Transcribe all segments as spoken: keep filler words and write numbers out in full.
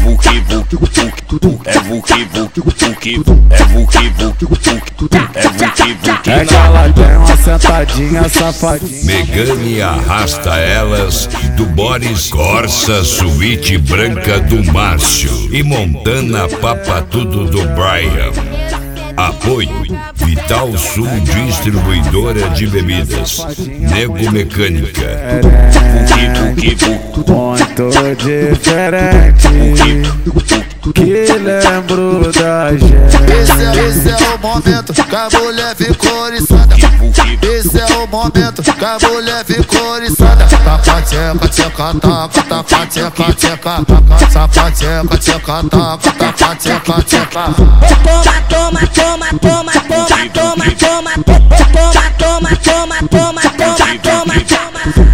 vuki vuki vuki, é vuki vuki vuki, é vuki vuki vuki, é vuki vuki. É que ela tem uma sentadinha safadinha. Megane arrasta elas do Boris, Corsa suíte branca do Márcio e Montana papa tudo do Brian. Apoio Vital Sul Distribuidora de Bebidas, Nego Mecânica. Vuki vuki vuki, Muito diferente, que lembro da gente. Esse é, esse é o momento que a mulher ficou oriçada. Esse é o momento que a mulher ficou oriçada. Taca, tcheca, tcheca, taca, taca, tcheca, tcheca, taca, taca, tcheca, tcheca, taca, taca, tcheca, tcheca. Toma, toma, toma, toma, toma, toma, toma, toma, toma, toma, toma, toma, toma, toma.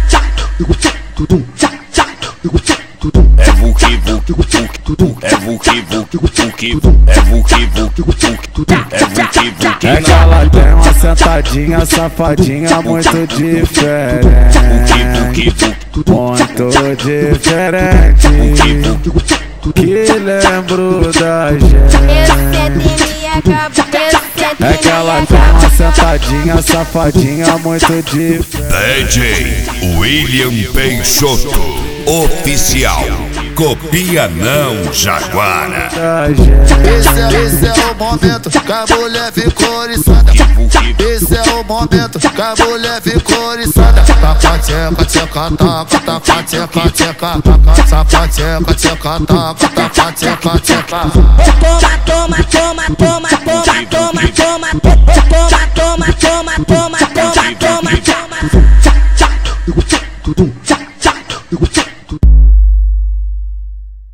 é vuki vuki vuki, é vuki vuki vuki, é vuki vuki vuki, é vuki vuki. É que ela tem uma sentadinha safadinha muito diferente, Vuki vuki muito diferente, que lembro da gente. É que ela tem uma sentadinha safadinha muito diferente. D J William Peixoto, oficial. Copia não, Jaguara. Esse é, esse é o momento que a mulher ficou oriçada. Esse é o momento que a mulher ficou oriçada. Taca, tcheca, tcheca, taca, taca, tcheca, tcheca, taca, taca, tcheca, tcheca, taca, taca, tcheca, tcheca. Toma, toma, toma, toma, toma, toma, toma, toma, toma, toma, toma, toma.